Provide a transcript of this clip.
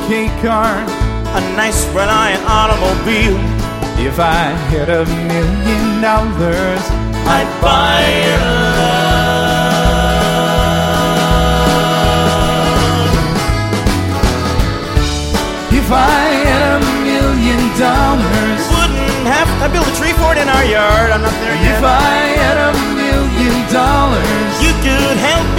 K car, a nice reliant automobile. if I had $1 million, I'd buy your love. If I had $1 million, wouldn't have to build a tree fort in our yard. I'm not there yet. if I had $1 million, you could help